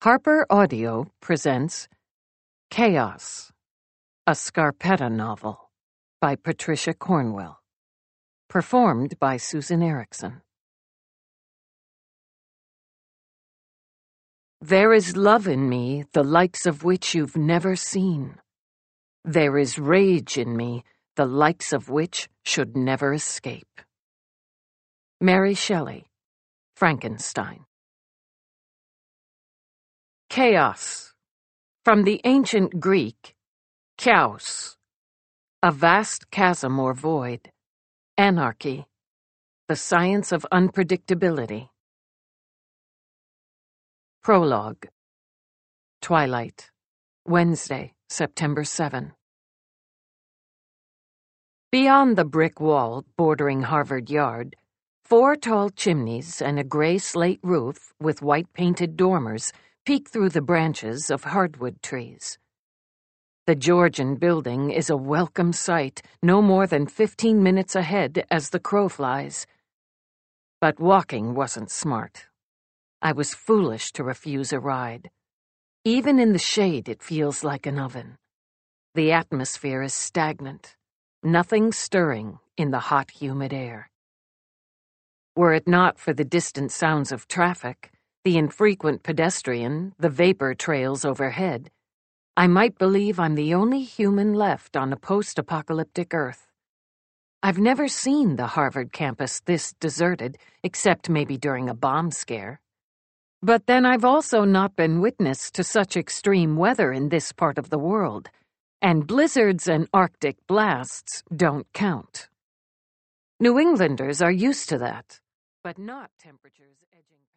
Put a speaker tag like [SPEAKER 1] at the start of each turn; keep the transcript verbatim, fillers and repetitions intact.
[SPEAKER 1] Harper Audio presents Chaos, a Scarpetta novel by Patricia Cornwell, performed by Susan Erickson. There is love in me, the likes of which you've never seen. There is rage in me, the likes of which should never escape. Mary Shelley, Frankenstein. Chaos, from the ancient Greek, chaos, a vast chasm or void. Anarchy, the science of unpredictability. Prologue. Twilight, Wednesday, September seventh. Beyond the brick wall bordering Harvard Yard, four tall chimneys and a gray slate roof with white-painted dormers peek through the branches of hardwood trees. The Georgian building is a welcome sight, no more than fifteen minutes ahead as the crow flies. But walking wasn't smart. I was foolish to refuse a ride. Even in the shade, it feels like an oven. The atmosphere is stagnant, nothing stirring in the hot, humid air. Were it not for the distant sounds of traffic, the infrequent pedestrian, the vapor trails overhead, I might believe I'm the only human left on a post-apocalyptic Earth. I've never seen the Harvard campus this deserted, except maybe during a bomb scare. But then I've also not been witness to such extreme weather in this part of the world, and blizzards and Arctic blasts don't count. New Englanders are used to that, but not temperatures edging